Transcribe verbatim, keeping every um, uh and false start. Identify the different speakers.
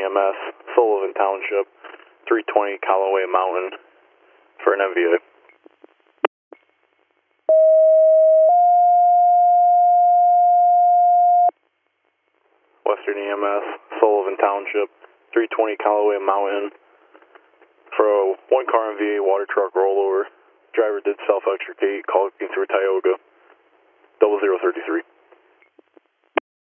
Speaker 1: M S, Sullivan Township, three twenty Callaway Mountain for an M V A. Western E M S, Sullivan Township, three twenty Callaway Mountain for a one car M V A water truck rollover. Driver did self-extricate, called through Tioga, double zero thirty-three.